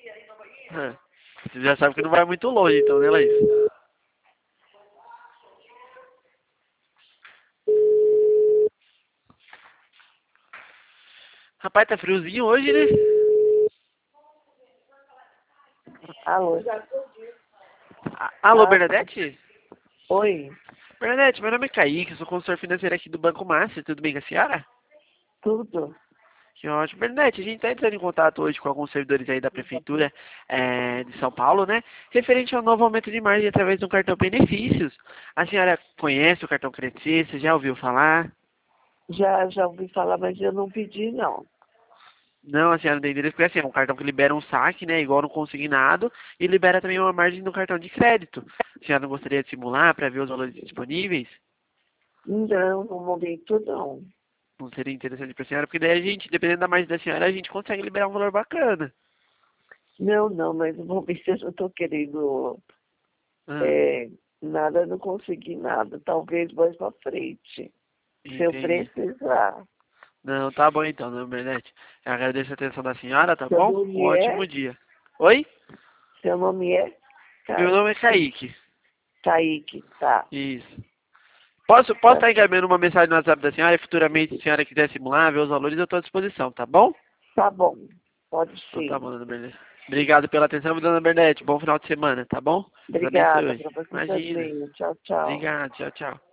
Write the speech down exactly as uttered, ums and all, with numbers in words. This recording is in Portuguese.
É. Você já sabe que não vai muito longe, então, né, Laís? Rapaz, tá friozinho hoje, né? Alô? A- Alô, Ah, Bernadette? oi, Bernadette, meu nome é Kaique, eu sou consultor financeiro aqui do Banco Master, tudo bem com a senhora? tudo? Que ótimo. Bernadette, a gente está entrando em contato hoje com alguns servidores aí da Prefeitura eh, de São Paulo, né? Referente ao novo aumento de margem através do cartão Benefícios. A senhora conhece o cartão Credicista? Já ouviu falar? Já, já ouvi falar, mas eu não pedi, não. Não, a senhora não tem interesse, porque assim, é um cartão que libera um saque, né? Igual no consignado, e libera também uma margem no cartão de crédito. A senhora não gostaria de simular para ver os valores disponíveis? Não, no momento não. Não seria interessante para a senhora, porque daí a gente, dependendo da margem da senhora, a gente consegue liberar um valor bacana. Não, não, mas no momento eu não estou querendo Ah, é, nada, não consegui nada. Talvez mais pra frente, se eu entendi. precisar. Não, tá bom então, dona Bernete. Eu agradeço a atenção da senhora, tá Seu bom? Um nome é? ótimo dia. Oi? Seu nome é? Meu Ca- nome é Kaique. Kaique, tá. Isso. Posso, posso Tá, estar encaminhando uma mensagem no WhatsApp da senhora e futuramente, se a senhora quiser simular, ver os valores, eu estou à disposição, tá bom? tá bom, pode Então tá sim. bom, dona Bernete. Obrigado pela atenção, dona Bernete. Bom final de semana, tá bom? Deus abençoe Obrigada hoje. para você Imagina. também. Tchau, tchau. Obrigado, tchau, tchau.